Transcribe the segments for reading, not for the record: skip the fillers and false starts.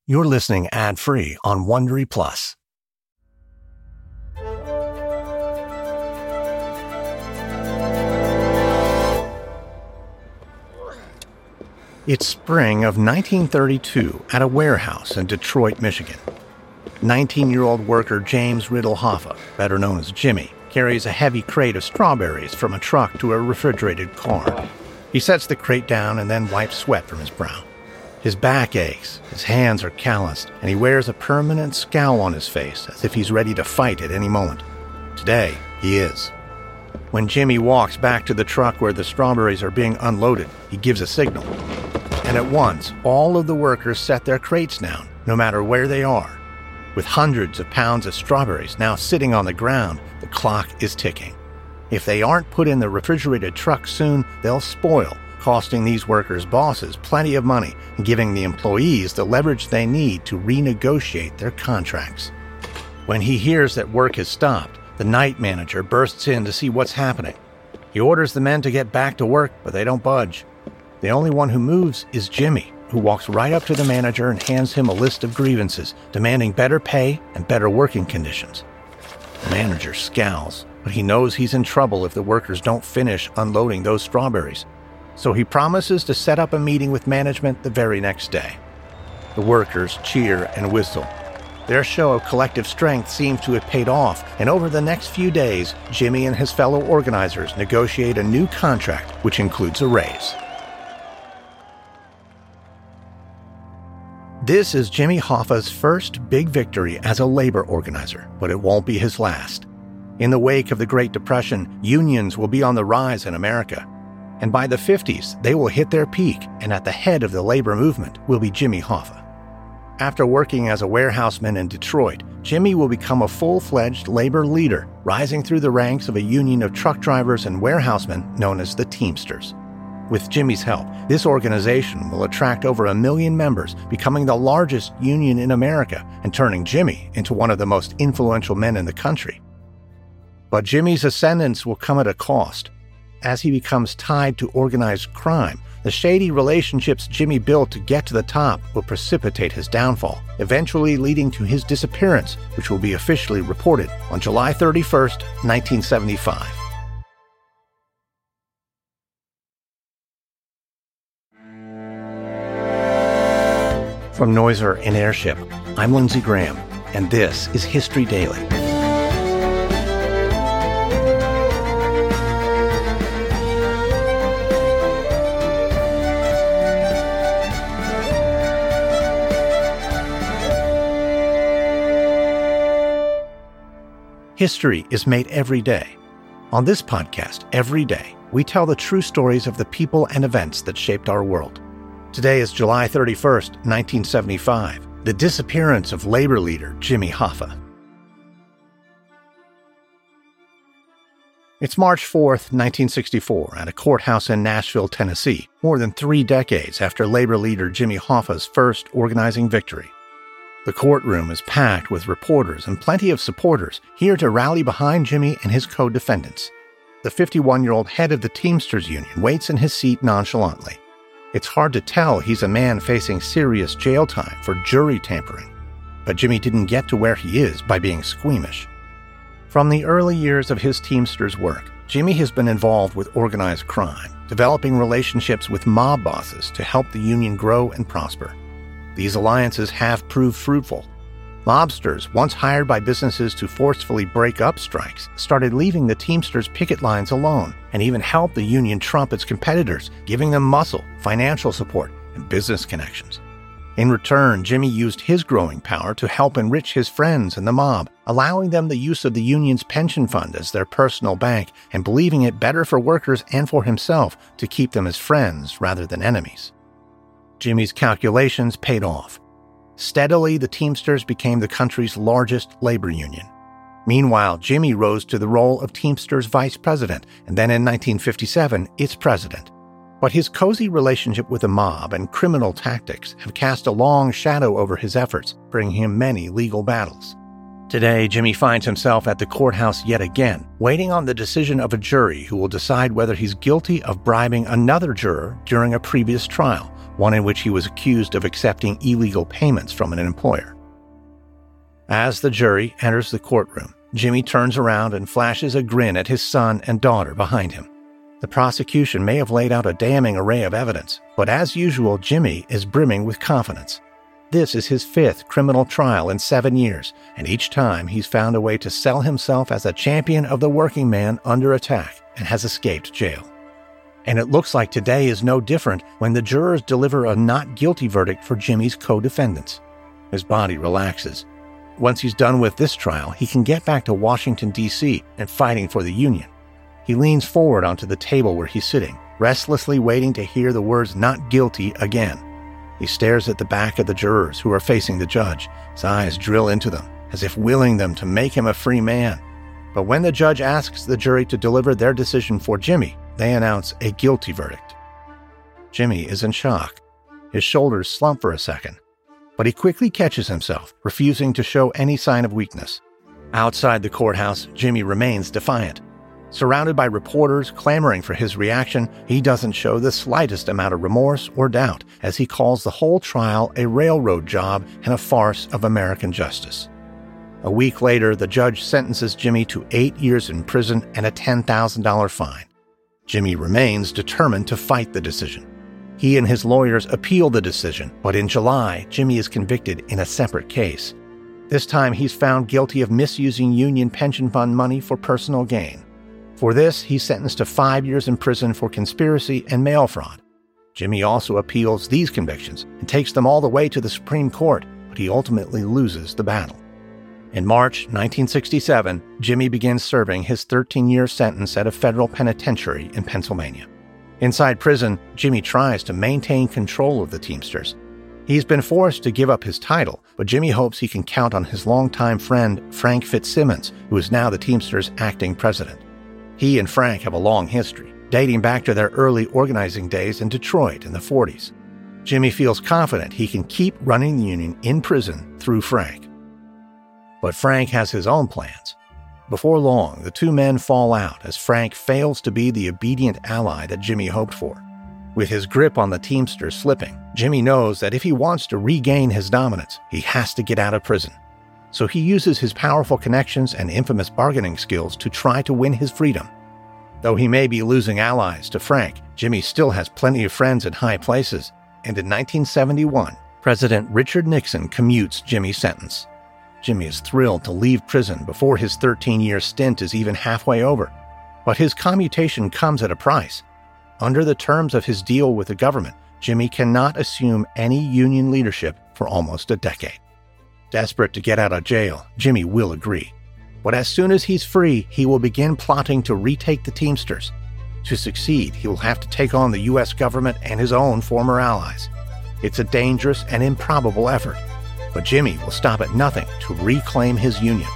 You're listening ad-free on Wondery Plus. It's spring of 1932 at a warehouse in Detroit, Michigan. 19-year-old worker James Riddle Hoffa, better known as Jimmy, carries a heavy crate of strawberries from a truck to a refrigerated car. He sets the crate down and then wipes sweat from his brow. His back aches, his hands are calloused, and he wears a permanent scowl on his face as if he's ready to fight at any moment. Today, he is. When Jimmy walks back to the truck where the strawberries are being unloaded, he gives a signal. And at once, all of the workers set their crates down, no matter where they are. With hundreds of pounds of strawberries now sitting on the ground, the clock is ticking. If they aren't put in the refrigerated truck soon, they'll spoil, costing these workers' bosses plenty of money and giving the employees the leverage they need to renegotiate their contracts. When he hears that work has stopped, the night manager bursts in to see what's happening. He orders the men to get back to work, but they don't budge. The only one who moves is Jimmy, who walks right up to the manager and hands him a list of grievances, demanding better pay and better working conditions. The manager scowls, but he knows he's in trouble if the workers don't finish unloading those strawberries. So he promises to set up a meeting with management the very next day. The workers cheer and whistle. Their show of collective strength seems to have paid off, and over the next few days, Jimmy and his fellow organizers negotiate a new contract, which includes a raise. This is Jimmy Hoffa's first big victory as a labor organizer, but it won't be his last. In the wake of the Great Depression, unions will be on the rise in America. And by the 50s, they will hit their peak, and at the head of the labor movement will be Jimmy Hoffa. After working as a warehouseman in Detroit, Jimmy will become a full-fledged labor leader, rising through the ranks of a union of truck drivers and warehousemen known as the Teamsters. With Jimmy's help, this organization will attract over 1 million members, becoming the largest union in America and turning Jimmy into one of the most influential men in the country. But Jimmy's ascendance will come at a cost. As he becomes tied to organized crime, the shady relationships Jimmy built to get to the top will precipitate his downfall, eventually leading to his disappearance, which will be officially reported on July 31st, 1975. From Noiser and Airship, I'm Lindsey Graham, and this is History Daily. History is made every day. On this podcast, every day, we tell the true stories of the people and events that shaped our world. Today is July 31st, 1975, the disappearance of labor leader Jimmy Hoffa. It's March 4th, 1964, at a courthouse in Nashville, Tennessee, more than 3 decades after labor leader Jimmy Hoffa's first organizing victory. The courtroom is packed with reporters and plenty of supporters here to rally behind Jimmy and his co-defendants. The 51-year-old head of the Teamsters Union waits in his seat nonchalantly. It's hard to tell he's a man facing serious jail time for jury tampering. But Jimmy didn't get to where he is by being squeamish. From the early years of his Teamsters work, Jimmy has been involved with organized crime, developing relationships with mob bosses to help the union grow and prosper. These alliances have proved fruitful. Mobsters, once hired by businesses to forcefully break up strikes, started leaving the Teamsters picket lines alone and even helped the union trump its competitors, giving them muscle, financial support, and business connections. In return, Jimmy used his growing power to help enrich his friends in the mob, allowing them the use of the union's pension fund as their personal bank and believing it better for workers and for himself to keep them as friends rather than enemies. Jimmy's calculations paid off. Steadily, the Teamsters became the country's largest labor union. Meanwhile, Jimmy rose to the role of Teamsters vice president, and then in 1957, its president. But his cozy relationship with the mob and criminal tactics have cast a long shadow over his efforts, bringing him many legal battles. Today, Jimmy finds himself at the courthouse yet again, waiting on the decision of a jury who will decide whether he's guilty of bribing another juror during a previous trial, one in which he was accused of accepting illegal payments from an employer. As the jury enters the courtroom, Jimmy turns around and flashes a grin at his son and daughter behind him. The prosecution may have laid out a damning array of evidence, but as usual, Jimmy is brimming with confidence. This is his 5th criminal trial in 7 years, and each time he's found a way to sell himself as a champion of the working man under attack and has escaped jail. And it looks like today is no different when the jurors deliver a not guilty verdict for Jimmy's co-defendants. His body relaxes. Once he's done with this trial, he can get back to Washington, D.C. and fighting for the Union. He leans forward onto the table where he's sitting, restlessly waiting to hear the words "not guilty" again. He stares at the back of the jurors who are facing the judge. His eyes drill into them, as if willing them to make him a free man. But when the judge asks the jury to deliver their decision for Jimmy, they announce a guilty verdict. Jimmy is in shock. His shoulders slump for a second, but he quickly catches himself, refusing to show any sign of weakness. Outside the courthouse, Jimmy remains defiant. Surrounded by reporters clamoring for his reaction, he doesn't show the slightest amount of remorse or doubt as he calls the whole trial a railroad job and a farce of American justice. A week later, the judge sentences Jimmy to 8 years in prison and a $10,000 fine. Jimmy remains determined to fight the decision. He and his lawyers appeal the decision, but in July, Jimmy is convicted in a separate case. This time, he's found guilty of misusing union pension fund money for personal gain. For this, he's sentenced to 5 years in prison for conspiracy and mail fraud. Jimmy also appeals these convictions and takes them all the way to the Supreme Court, but he ultimately loses the battle. In March 1967, Jimmy begins serving his 13-year sentence at a federal penitentiary in Pennsylvania. Inside prison, Jimmy tries to maintain control of the Teamsters. He's been forced to give up his title, but Jimmy hopes he can count on his longtime friend Frank Fitzsimmons, who is now the Teamsters' acting president. He and Frank have a long history, dating back to their early organizing days in Detroit in the 40s. Jimmy feels confident he can keep running the union in prison through Frank. But Frank has his own plans. Before long, the two men fall out as Frank fails to be the obedient ally that Jimmy hoped for. With his grip on the Teamsters slipping, Jimmy knows that if he wants to regain his dominance, he has to get out of prison. So he uses his powerful connections and infamous bargaining skills to try to win his freedom. Though he may be losing allies to Frank, Jimmy still has plenty of friends in high places, and in 1971, President Richard Nixon commutes Jimmy's sentence. Jimmy is thrilled to leave prison before his 13-year stint is even halfway over. But his commutation comes at a price. Under the terms of his deal with the government, Jimmy cannot assume any union leadership for almost a decade. Desperate to get out of jail, Jimmy will agree. But as soon as he's free, he will begin plotting to retake the Teamsters. To succeed, he will have to take on the U.S. government and his own former allies. It's a dangerous and improbable effort, but Jimmy will stop at nothing to reclaim his union.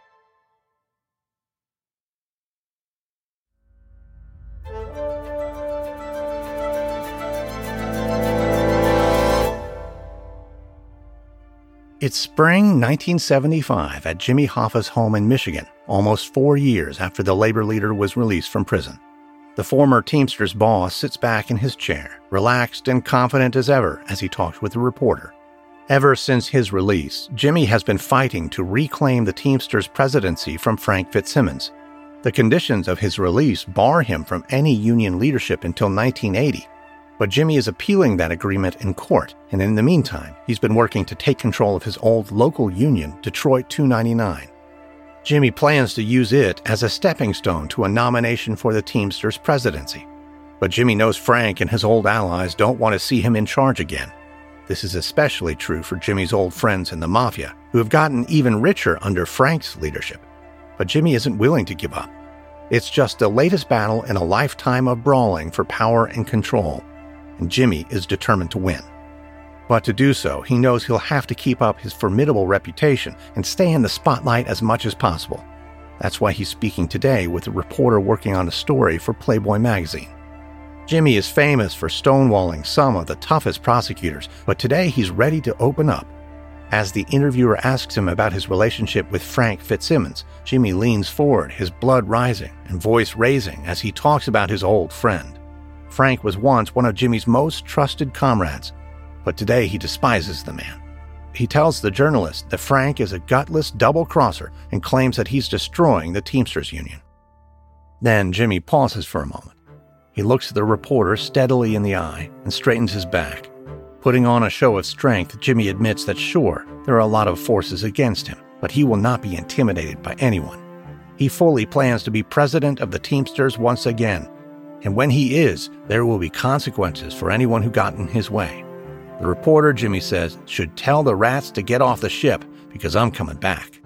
It's spring 1975 at Jimmy Hoffa's home in Michigan, almost 4 years after the labor leader was released from prison. The former Teamsters boss sits back in his chair, relaxed and confident as ever as he talks with a reporter. Ever since his release, Jimmy has been fighting to reclaim the Teamsters presidency from Frank Fitzsimmons. The conditions of his release bar him from any union leadership until 1980. But Jimmy is appealing that agreement in court, and in the meantime, he's been working to take control of his old local union, Detroit 299. Jimmy plans to use it as a stepping stone to a nomination for the Teamsters presidency. But Jimmy knows Frank and his old allies don't want to see him in charge again. This is especially true for Jimmy's old friends in the Mafia, who have gotten even richer under Frank's leadership. But Jimmy isn't willing to give up. It's just the latest battle in a lifetime of brawling for power and control, and Jimmy is determined to win. But to do so, he knows he'll have to keep up his formidable reputation and stay in the spotlight as much as possible. That's why he's speaking today with a reporter working on a story for Playboy magazine. Jimmy is famous for stonewalling some of the toughest prosecutors, but today he's ready to open up. As the interviewer asks him about his relationship with Frank Fitzsimmons, Jimmy leans forward, his blood rising and voice raising as he talks about his old friend. Frank was once one of Jimmy's most trusted comrades, but today he despises the man. He tells the journalist that Frank is a gutless double-crosser and claims that he's destroying the Teamsters Union. Then Jimmy pauses for a moment. He looks the reporter steadily in the eye and straightens his back. Putting on a show of strength, Jimmy admits that sure, there are a lot of forces against him, but he will not be intimidated by anyone. He fully plans to be president of the Teamsters once again, and when he is, there will be consequences for anyone who got in his way. The reporter, Jimmy says, should tell the rats to get off the ship because I'm coming back.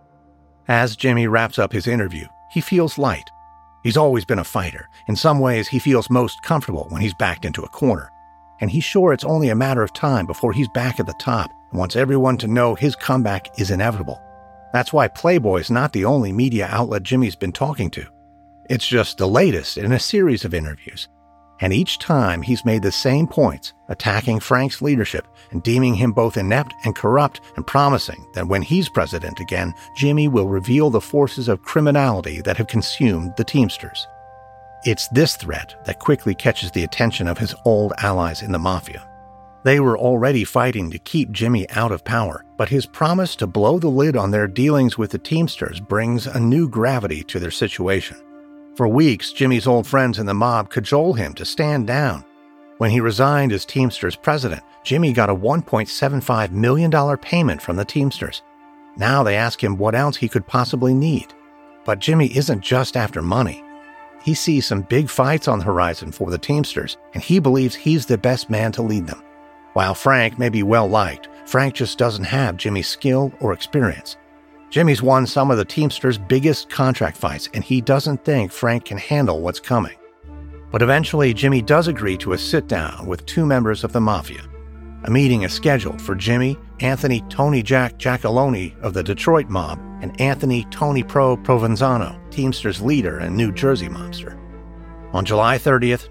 As Jimmy wraps up his interview, he feels light. He's always been a fighter. In some ways, he feels most comfortable when he's backed into a corner. And he's sure it's only a matter of time before he's back at the top and wants everyone to know his comeback is inevitable. That's why Playboy's not the only media outlet Jimmy's been talking to. It's just the latest in a series of interviews. And each time he's made the same points, attacking Frank's leadership and deeming him both inept and corrupt and promising that when he's president again, Jimmy will reveal the forces of criminality that have consumed the Teamsters. It's this threat that quickly catches the attention of his old allies in the mafia. They were already fighting to keep Jimmy out of power, but his promise to blow the lid on their dealings with the Teamsters brings a new gravity to their situation. For weeks, Jimmy's old friends in the mob cajole him to stand down. When he resigned as Teamsters president, Jimmy got a $1.75 million payment from the Teamsters. Now they ask him what else he could possibly need. But Jimmy isn't just after money. He sees some big fights on the horizon for the Teamsters, and he believes he's the best man to lead them. While Frank may be well-liked, Frank just doesn't have Jimmy's skill or experience. Jimmy's won some of the Teamsters' biggest contract fights, and he doesn't think Frank can handle what's coming. But eventually, Jimmy does agree to a sit-down with two members of the Mafia. A meeting is scheduled for Jimmy, Anthony Tony Jack Giacalone of the Detroit mob, and Anthony Tony Pro Provenzano, Teamsters leader and New Jersey mobster. On July 30th,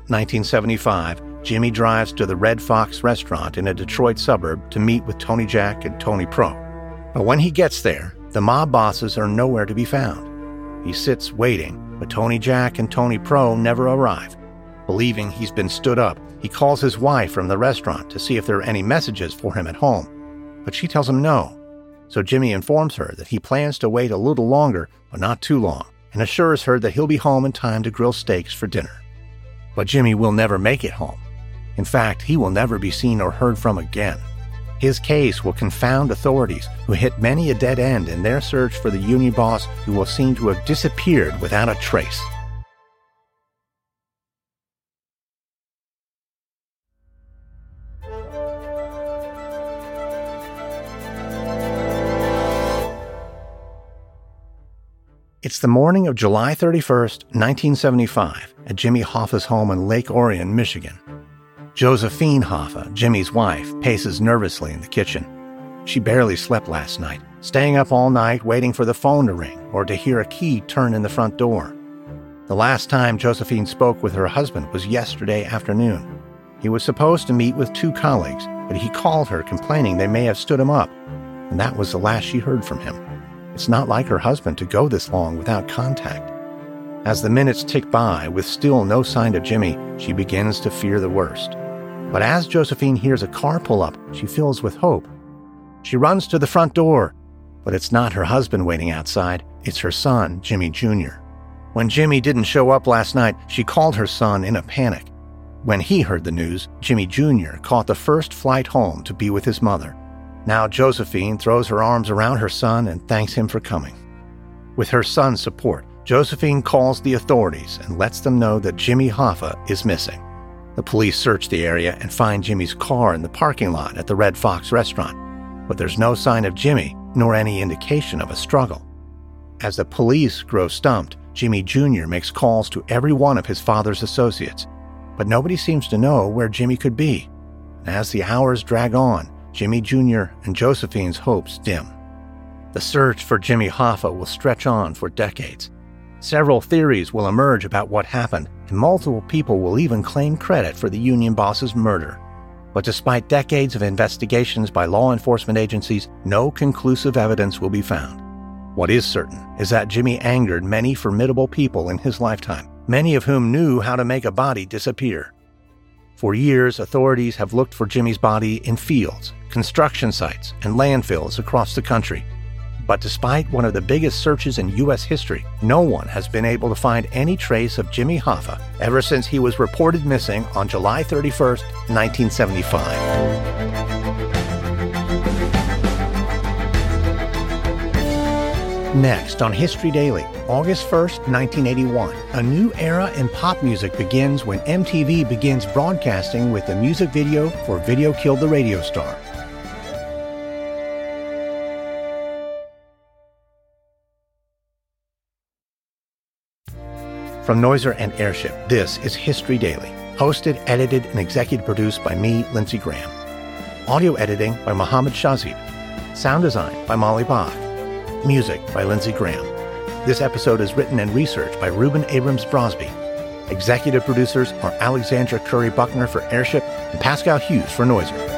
1975, Jimmy drives to the Red Fox restaurant in a Detroit suburb to meet with Tony Jack and Tony Pro. But when he gets there, the mob bosses are nowhere to be found. He sits waiting, but Tony Jack and Tony Pro never arrive. Believing he's been stood up, he calls his wife from the restaurant to see if there are any messages for him at home, but she tells him no. So Jimmy informs her that he plans to wait a little longer, but not too long, and assures her that he'll be home in time to grill steaks for dinner. But Jimmy will never make it home. In fact, he will never be seen or heard from again. His case will confound authorities who hit many a dead end in their search for the union boss who will seem to have disappeared without a trace. It's the morning of July 31st, 1975, at Jimmy Hoffa's home in Lake Orion, Michigan. Josephine Hoffa, Jimmy's wife, paces nervously in the kitchen. She barely slept last night, staying up all night waiting for the phone to ring or to hear a key turn in the front door. The last time Josephine spoke with her husband was yesterday afternoon. He was supposed to meet with two colleagues, but he called her complaining they may have stood him up, and that was the last she heard from him. It's not like her husband to go this long without contact. As the minutes tick by with still no sign of Jimmy, she begins to fear the worst. But as Josephine hears a car pull up, she fills with hope. She runs to the front door, but it's not her husband waiting outside, it's her son, Jimmy Jr. When Jimmy didn't show up last night, she called her son in a panic. When he heard the news, Jimmy Jr. caught the first flight home to be with his mother. Now Josephine throws her arms around her son and thanks him for coming. With her son's support, Josephine calls the authorities and lets them know that Jimmy Hoffa is missing. The police search the area and find Jimmy's car in the parking lot at the Red Fox restaurant, but there's no sign of Jimmy nor any indication of a struggle. As the police grow stumped, Jimmy Jr. makes calls to every one of his father's associates, but nobody seems to know where Jimmy could be. And as the hours drag on, Jimmy Jr. and Josephine's hopes dim. The search for Jimmy Hoffa will stretch on for decades. Several theories will emerge about what happened, and multiple people will even claim credit for the union boss's murder. But despite decades of investigations by law enforcement agencies, no conclusive evidence will be found. What is certain is that Jimmy angered many formidable people in his lifetime, many of whom knew how to make a body disappear. For years, authorities have looked for Jimmy's body in fields, construction sites, and landfills across the country. But despite one of the biggest searches in U.S. history, no one has been able to find any trace of Jimmy Hoffa ever since he was reported missing on July 31st, 1975. Next on History Daily, August 1st, 1981, a new era in pop music begins when MTV begins broadcasting with a music video for Video Killed the Radio Star. From Noiser and Airship, this is History Daily, hosted, edited, and executive produced by me, Lindsey Graham. Audio editing by Mohammed Shazib. Sound design by Molly Bach. Music by Lindsey Graham. This episode is written and researched by Reuben Abrams Brosby. Executive producers are Alexandra Curry Buckner for Airship and Pascal Hughes for Noiser.